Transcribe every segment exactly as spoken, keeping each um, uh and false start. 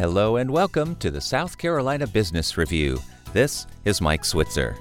Hello and welcome to the South Carolina Business Review. This is Mike Switzer.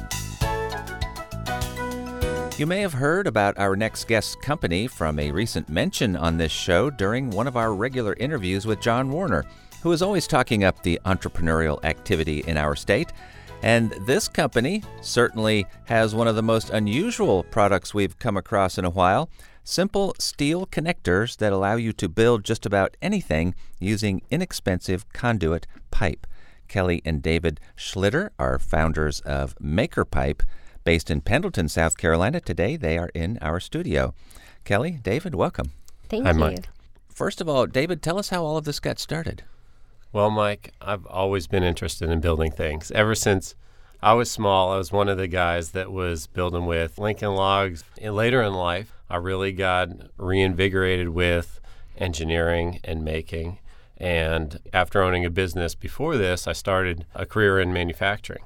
You may have heard about our next guest's company from a recent mention on this show during one of our regular interviews with John Warner, who is always talking up the entrepreneurial activity in our state. And this company certainly has one of the most unusual products we've come across in a while. Simple steel connectors that allow you to build just about anything using inexpensive conduit pipe. Kelly and David Schlitter are founders of Maker Pipe, based in Pendleton, South Carolina. Today they are in our studio. Kelly, David, welcome. Thank Hi, you. Mike. First of all, David, tell us how all of this got started. Well, Mike, I've always been interested in building things. Ever since I was small, I was one of the guys that was building with Lincoln Logs. And later in life, I really got reinvigorated with engineering and making. And after owning a business before this, I started a career in manufacturing.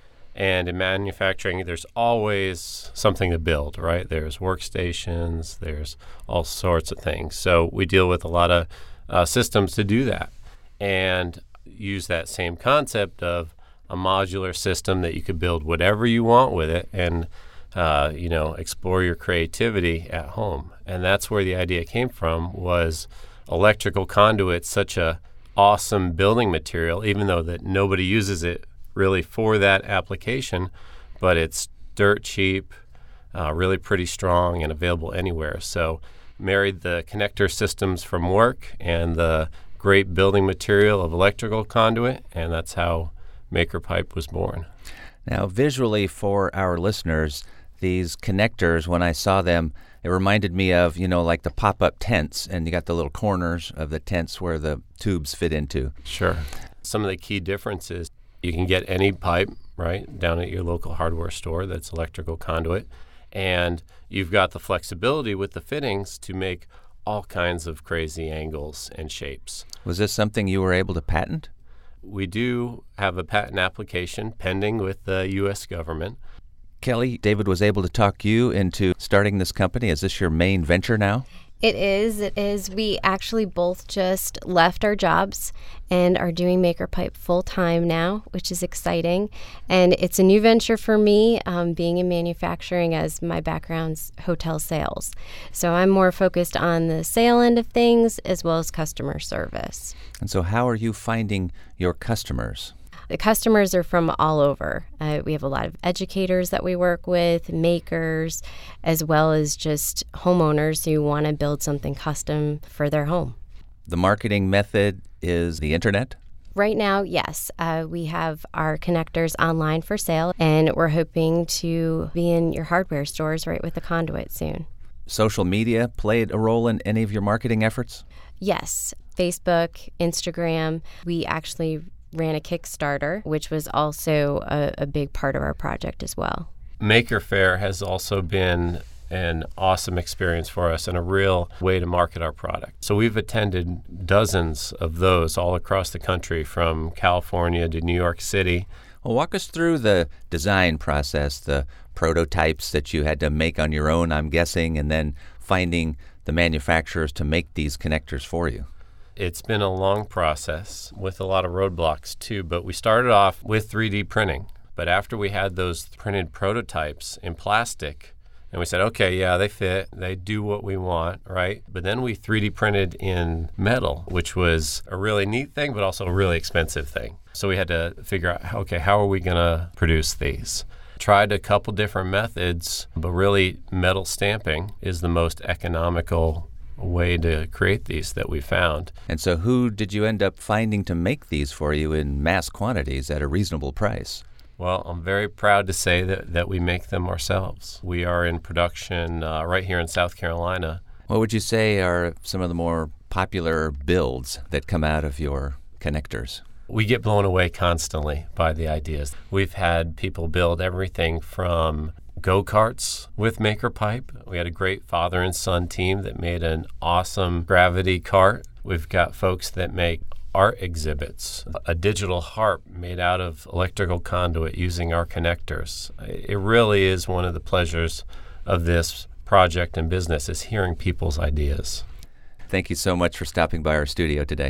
And in manufacturing, there's always something to build, right? There's workstations, there's all sorts of things. So we deal with a lot of uh, systems to do that and use that same concept of a modular system that you could build whatever you want with it and Uh, you know, explore your creativity at home. And that's where the idea came from, was electrical conduit such a awesome building material, even though that nobody uses it really for that application, but it's dirt cheap, uh, really pretty strong, and available anywhere. So married the connector systems from work and the great building material of electrical conduit, and that's how Maker Pipe was born. Now, visually for our listeners, these connectors, when I saw them, it reminded me of, you know, like the pop-up tents, and you got the little corners of the tents where the tubes fit into. Sure. Some of the key differences, you can get any pipe, right, down at your local hardware store that's electrical conduit, and you've got the flexibility with the fittings to make all kinds of crazy angles and shapes. Was this something you were able to patent? We do have a patent application pending with the U S government. Kelly, David was able to talk you into starting this company. Is this your main venture now? It is. It is. We actually both just left our jobs and are doing Maker Pipe full time now, which is exciting. And it's a new venture for me, um, being in manufacturing, as my background's hotel sales. So I'm more focused on the sale end of things as well as customer service. And so how are you finding your customers? The customers are from all over. Uh, we have a lot of educators that we work with, makers, as well as just homeowners who want to build something custom for their home. The marketing method is the internet? Right now, yes. Uh, we have our connectors online for sale, and we're hoping to be in your hardware stores right with the conduit soon. Social media played a role in any of your marketing efforts? Yes. Facebook, Instagram. We actually ran a Kickstarter, which was also a, a big part of our project as well. Maker Faire has also been an awesome experience for us and a real way to market our product. So we've attended dozens of those all across the country, from California to New York City. Well, walk us through the design process, the prototypes that you had to make on your own, I'm guessing, and then finding the manufacturers to make these connectors for you. It's been a long process with a lot of roadblocks too, but we started off with three D printing. But after we had those printed prototypes in plastic, and we said, okay, yeah, they fit, they do what we want, right? But then we three D printed in metal, which was a really neat thing, but also a really expensive thing. So we had to figure out, okay, how are we going to produce these? Tried a couple different methods, but really metal stamping is the most economical way to create these that we found. And so who did you end up finding to make these for you in mass quantities at a reasonable price? Well, I'm very proud to say that, that we make them ourselves. We are in production uh, right here in South Carolina. What would you say are some of the more popular builds that come out of your connectors? We get blown away constantly by the ideas. We've had people build everything from go-karts with Maker Pipe. We had a great father and son team that made an awesome gravity cart. We've got folks that make art exhibits, a digital harp made out of electrical conduit using our connectors. It really is one of the pleasures of this project and business, is hearing people's ideas. Thank you so much for stopping by our studio today.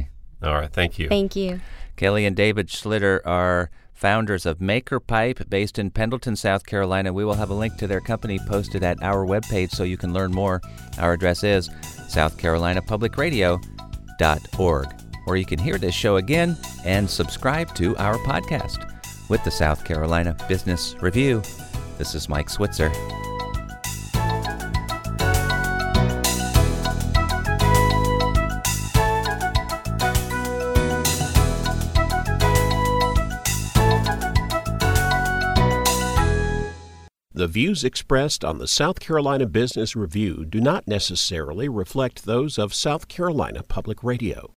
All right. Thank you. Thank you. Kelly and David Schlitter are founders of Maker Pipe, based in Pendleton, South Carolina. We will have a link to their company posted at our webpage so you can learn more. Our address is south carolina public radio dot org, where you can hear this show again and subscribe to our podcast. With the South Carolina Business Review, this is Mike Switzer. The views expressed on the South Carolina Business Review do not necessarily reflect those of South Carolina Public Radio.